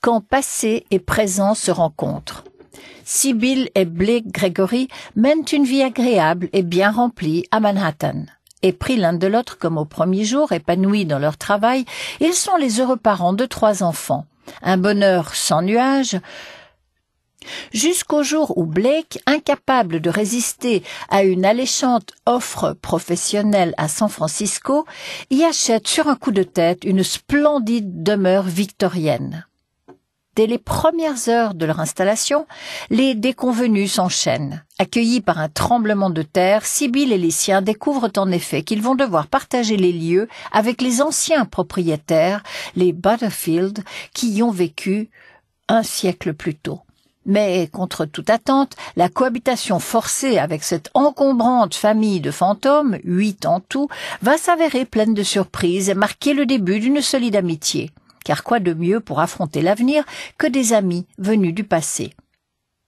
quand passé et présent se rencontrent. Sybil et Blake Gregory mènent une vie agréable et bien remplie à Manhattan. Épris l'un de l'autre comme au premier jour, épanouis dans leur travail, ils sont les heureux parents de 3 enfants. Un bonheur sans nuages, jusqu'au jour où Blake, incapable de résister à une alléchante offre professionnelle à San Francisco, y achète sur un coup de tête une splendide demeure victorienne. Dès les premières heures de leur installation, les déconvenus s'enchaînent. Accueillis par un tremblement de terre, Sybil et les siens découvrent en effet qu'ils vont devoir partager les lieux avec les anciens propriétaires, les Butterfield, qui y ont vécu un siècle plus tôt. Mais, contre toute attente, la cohabitation forcée avec cette encombrante famille de fantômes, 8 en tout, va s'avérer pleine de surprises et marquer le début d'une solide amitié. Car quoi de mieux pour affronter l'avenir que des amis venus du passé ?